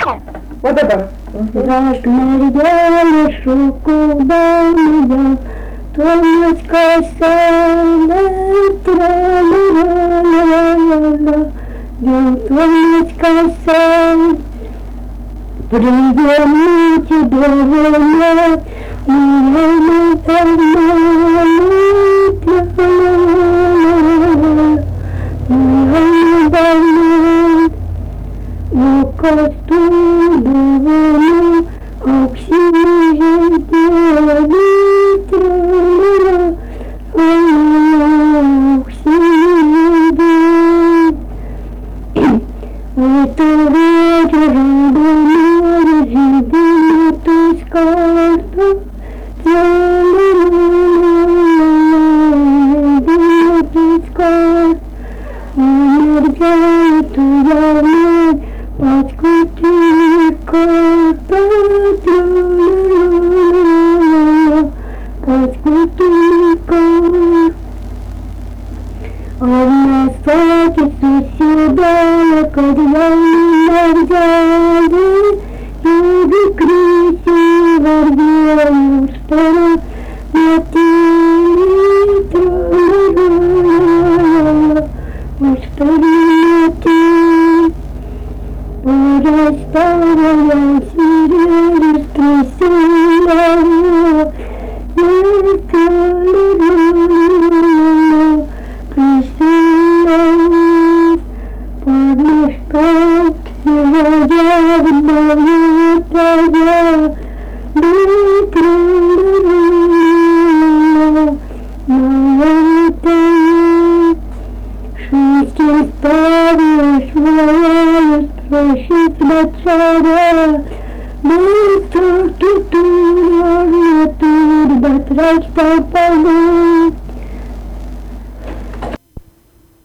Вот это. Зажмеряли шуку дания, тонечка сяне тра-ла-ла-ла-ла-ла, тонечка сяне. Приему тебя волнять, меня волнует, меня волнует, но костюм волну, оксижен делает, оксижен. Это вечером было жить, ты скажешь, ты скажешь, мерзает твоя мать, пачку тика, пачку тика. А на саке соседа, когда меня взяли, и красиво делаю, что на тебе, что на тебе. Урастала сирена, стрясила, присылась под мешком, сегодня вновь твоя, шести ставишь моя, спрашивает начала, быстро тутура, батрач попаду.